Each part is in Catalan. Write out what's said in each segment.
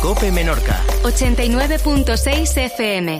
COPE Menorca. 89.6 FM.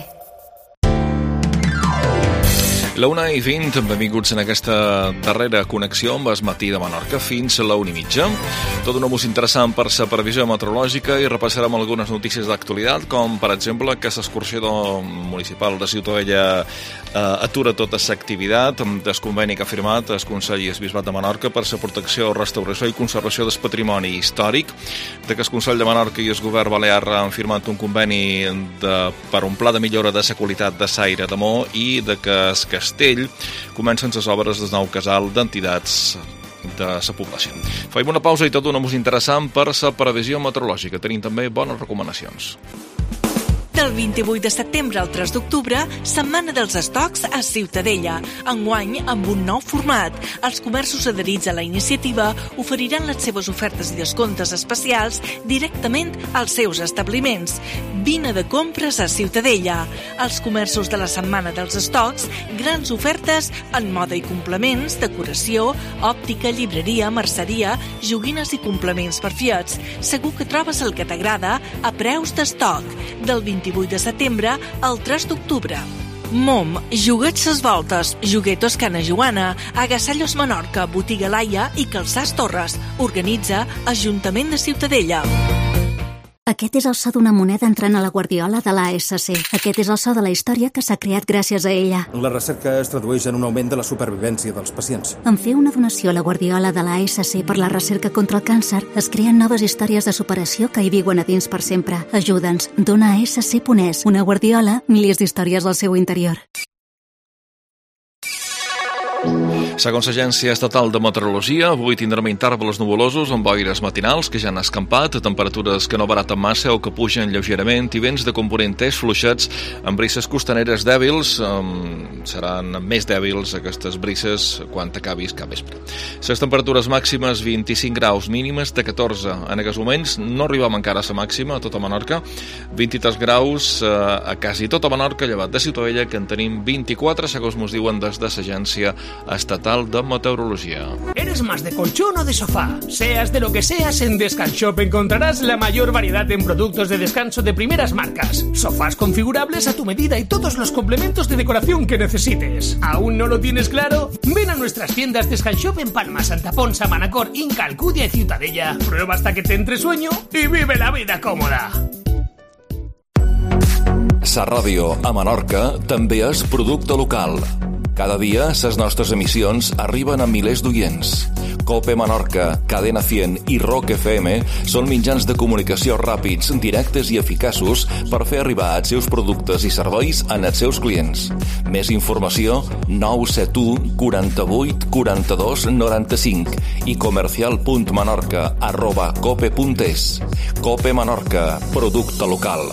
La 1:20, benvinguts en aquesta darrera connexió amb el matí de Menorca fins a la 1:30. Tot un abús interessant per la previsió meteorològica i repassarem algunes notícies d'actualitat, com per exemple que l'excursió municipal de Ciutadella atura tota l'activitat del conveni que ha firmat el Consell i el Bisbat de Menorca per la protecció, restauració i conservació del patrimoni històric, de que el Consell de Menorca i el Govern Balear han firmat un conveni per un pla de millora de la qualitat de l'aire de Mo i de que el Castell comencen les obres del nou casal d'entitats de la població. Faim una pausa i tot un abús interessant per la previsió meteorològica. Tenim també bones recomanacions. Del 28 de setembre al 3 d'octubre, Setmana dels Estocs a Ciutadella. Enguany, amb un nou format. Els comerços adherits a la iniciativa oferiran les seves ofertes i descomptes especials directament als seus establiments. Vine de compres a Ciutadella. Els comerços de la Setmana dels Estocs, grans ofertes en moda i complements, decoració, òptica, llibreria, merceria, joguines i complements per fiats. Segur que trobes el que t'agrada a preus d'estoc. Del 28 de setembre al 3 d'octubre. Mom, Joguets ses Voltes, Joguetos Cana Joana, Agasallos Menorca, Botiga Laia i Calçats Torres. Organitza Ajuntament de Ciutadella. Aquest és el so d'una moneda entrant a la guardiola de l'ASC. Aquest és el so de la història que s'ha creat gràcies a ella. La recerca es tradueix en un augment de la supervivència dels pacients. En fer una donació a la guardiola de l'ASC per la recerca contra el càncer, es creen noves històries de superació que hi viuen a dins per sempre. Ajuda'ns. Dona a ASC.es. Una guardiola, milers d'històries al seu interior. Segons l'Agència Estatal de Meteorologia, avui tindrem intervals nuvolosos amb boires matinals que ja han escampat, temperatures que no baraten massa o que pugen lleugerament i vents de component est fluixets amb brises costaneres dèbils. Seran més dèbils aquestes brises quan acabis cap vespre. Les temperatures màximes 25 graus, mínimes de 14. En aquests moments no arribem encara a la màxima a tota Menorca. 23 graus a quasi tota Menorca, llevat de Ciutadella, que en tenim 24, segons ens diuen des de l'Agència Estatal de Meteorología. ¿Eres más de colchón o de sofá? Seas de lo que seas, en Descanshop encontrarás la mayor variedad en productos de descanso de primeras marcas. Sofás configurables a tu medida y todos los complementos de decoración que necesites. ¿Aún no lo tienes claro? Ven a nuestras tiendas Descanshop en Palma, Santa Ponsa, Manacor, Inca, Alcudia y Ciutadella. Prueba hasta que te entre sueño y vive la vida còmoda. Sa ràdio a Menorca també és producte local. Cada dia, les nostres emissions arriben a milers d'oients. COPE Menorca, Cadena 100 i Rock FM són mitjans de comunicació ràpids, directes i eficaços per fer arribar els seus productes i serveis als seus clients. Més informació, 971 48 42 95 i comercial.menorca@cope.es. COPE Menorca, producte local.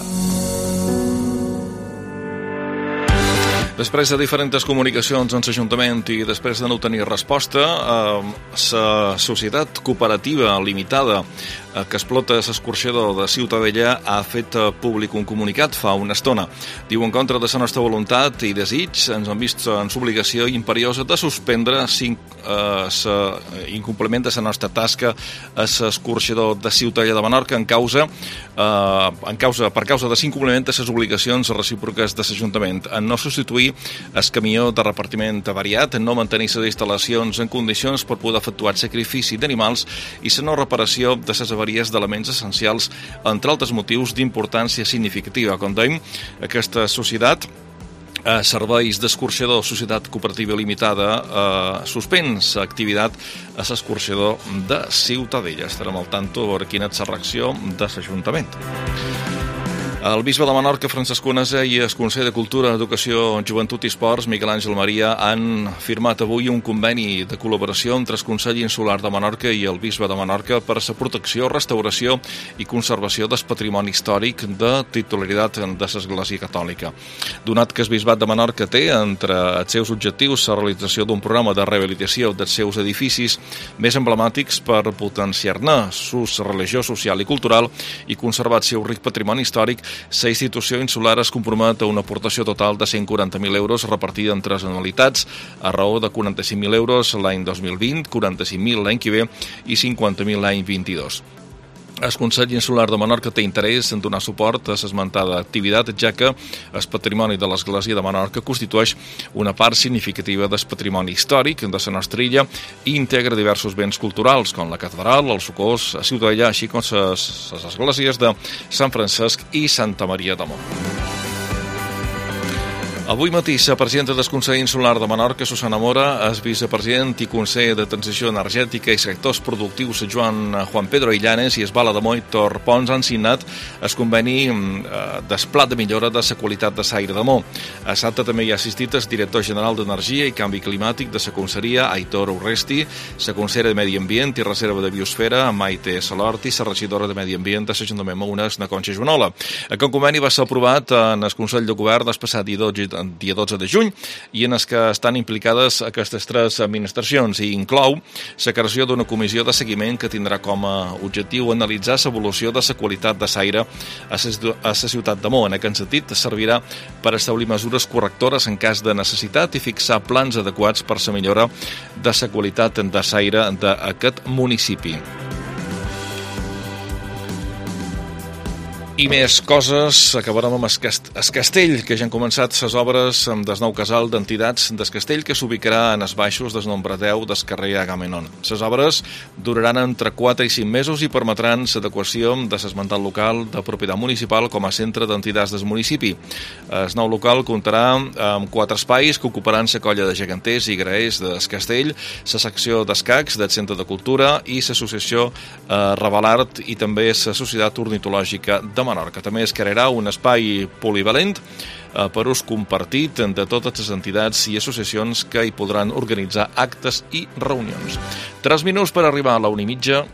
Després de diferents comunicacions en l'Ajuntament i després de no tenir resposta, la Societat Cooperativa Limitada que explota l'escorxador de Ciutadella ha fet públic un comunicat fa una estona. Diu, en contra de la nostra voluntat i desig, ens han vist en l'obligació imperiosa de suspendre l'incompliment de la nostra tasca a l'escorxador de Ciutadella de Menorca per causa de l'incompliment de les obligacions recíproques de l'Ajuntament, en no substituir el camió de repartiment avariat, en no mantenir les instal·lacions en condicions per poder efectuar sacrifici d'animals i la no reparació de les avaries d'elements essencials, entre altres motius d'importància significativa. Com dèiem, aquesta societat Serveis d'Escorxador Societat Cooperativa Limitada suspens activitat a l'escorxador de Ciutadella. Estarem al tanto a veure quina és la reacció de l'Ajuntament. El bisbe de Menorca, Francesc Conesa, i el Consell de Cultura, Educació, Joventut i Esports, Miquel Àngel Maria, han firmat avui un conveni de col·laboració entre el Consell Insular de Menorca i el bisbe de Menorca per a la protecció, restauració i conservació del patrimoni històric de titularitat de l'Església Catòlica. Donat que el bisbat de Menorca té entre els seus objectius la realització d'un programa de rehabilitació dels seus edificis més emblemàtics per potenciar-ne l'ús religiós, social i cultural i conservar el seu ric patrimoni històric, la institució insular es compromet a una aportació total de 140.000 euros repartida en 3 anualitats, a raó de 45.000 euros l'any 2020, 45.000 l'any que ve i 50.000 l'any 22. El Consell Insular de Menorca té interès en donar suport a l'esmentada activitat, ja que el patrimoni de l'Església de Menorca constitueix una part significativa del patrimoni històric de la nostra illa i integra diversos béns culturals, com la catedral, el Socors, a Ciutadella, així com les esglésies de Sant Francesc i Santa Maria de Mont. Avui matí, la presidenta del Consell Insular de Menorca, Susana Mora, el vicepresident i conseller de Transició Energètica i Sectors Productius, Juan Pedro Illanes, i el Bala de Mo, Tor Pons, han signat el conveni del Pla de millora de la qualitat de l'aire de Mo. A l'acte també hi ha assistit el director general d'Energia i Canvi Climàtic de la Conselleria, Aitor Urresti, la consellera de Medi Ambient i Reserva de Biosfera, Maite Salort, i la regidora de Medi Ambient de l'Ajuntament Maunes, na Conxa Joanola. Aquest conveni va ser aprovat en el Consell de Govern del passat dia 12 de juny i en els que estan implicades aquestes tres administracions i inclou la creació d'una comissió de seguiment que tindrà com a objectiu analitzar l'evolució de la qualitat de l'aire a la ciutat de Mo. En aquest sentit, servirà per establir mesures correctores en cas de necessitat i fixar plans adequats per la millora de la qualitat de l'aire d'aquest municipi. I més coses, acabarem amb el castell, que ja han començat les obres del nou casal d'entitats del castell que s'ubicarà en els baixos del nombre 10 del carrer Agamenon. Les obres duraran entre 4 i 5 mesos i permetran l'adequació de l'esmentat local de propietat municipal com a centre d'entitats del municipi. El nou local comptarà amb 4 espais que ocuparan la colla de geganters i graers del castell, la secció d'escacs del Centre de Cultura i l'associació Ravalart i també la Societat Ornitològica de Menorca. També es crearà un espai polivalent per ús compartit de totes les entitats i associacions que hi podran organitzar actes i reunions. 3 minuts per arribar a la 1:30.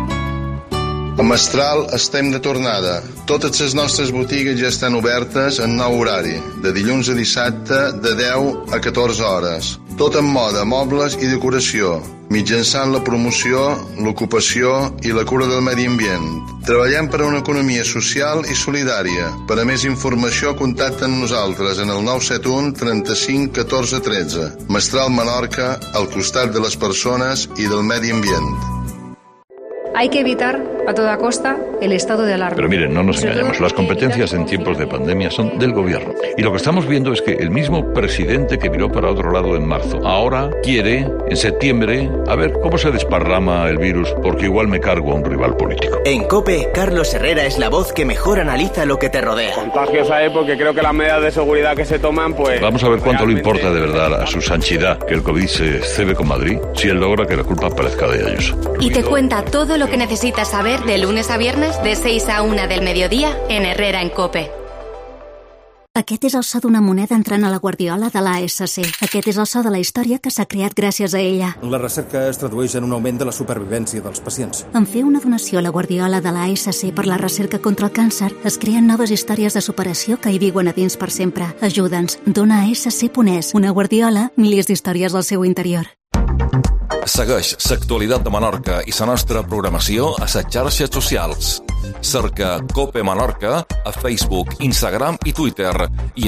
A Mestral estem de tornada. Totes les nostres botigues ja estan obertes en nou horari, de dilluns a dissabte de 10 a 14 hores. Tot en moda, mobles i decoració, mitjançant la promoció, l'ocupació i la cura del medi ambient. Treballem per a una economia social i solidària. Per a més informació, contacta amb nosaltres en el 971 35 14 13. Mestral, Menorca, al costat de les persones i del medi ambient. Hay que evitar a toda costa el estado de alarma. Pero miren, no nos engañemos, las competencias en tiempos de pandemia son del gobierno. Y lo que estamos viendo es que el mismo presidente que miró para otro lado en marzo, ahora quiere, en septiembre, a ver cómo se desparrama el virus, porque igual me cargo a un rival político. En COPE, Carlos Herrera es la voz que mejor analiza lo que te rodea. Contagios hay porque creo que las medidas de seguridad que se toman, pues... Vamos a ver cuánto le importa de verdad a su santidad que el COVID se cebe con Madrid, si él logra que la culpa parezca de Ayuso. Y te cuenta todo lo que necesitas saber de lunes a viernes de 6 a 1 del mediodía en Herrera en COPE. Aquest és el so d'una moneda entrant a la guardiola de l'ASC. Aquest és el so de la història que s'ha creat gràcies a ella. La recerca es tradueix en un augment de la supervivència dels pacients. En fer una donació a la guardiola de l'ASC per la recerca contra el càncer, es creen noves històries de superació que hi viuen a dins per sempre. Ajuda'ns. Dona ASC.es. Una guardiola, milers d'històries al seu interior. Segueix l'actualitat de Menorca i la nostra programació a les xarxes socials. Cerca COPE Menorca a Facebook, Instagram i Twitter i a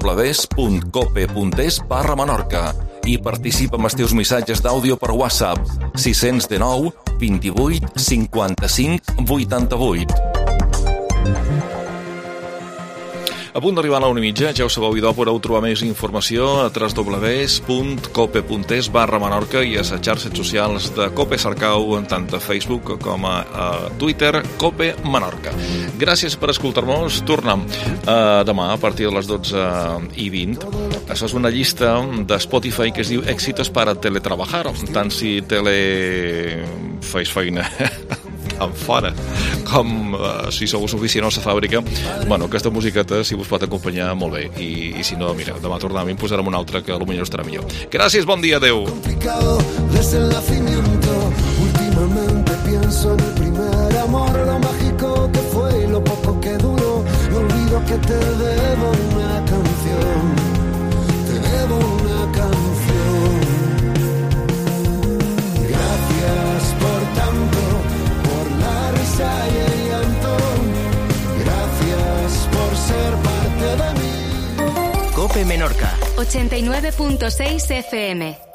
www.cope.es/Menorca i participa amb els teus missatges d'àudio per WhatsApp 619 28 55 88. A punt d'arribar a la 1:30, ja ho sabeu, i podeu trobar més informació a www.cope.es/Menorca i a les xarxes socials de COPE. Cercau tant a Facebook com a Twitter, COPE Menorca. Gràcies per escoltar-nos. Tornem demà a partir de les 12:20. Això és una llista de Spotify que es diu Éxitos para teletrabajar. Tant si feis feina en fora com si sou suficient a la fàbrica, bueno, aquesta musiqueta si us pot acompanyar molt bé i si no, mira, demà tornem i en posarem una altra que potser estarà millor. Gràcies, bon dia, adeu. Últimamente pienso en el primer amor, lo mágico que fue y lo poco que duró. Me olvido que te debo una canción, te debo una canción. Gracias por tanto, por la risa y el llanto. Gracias por ser parte de mí. COPE Menorca 89.6 FM.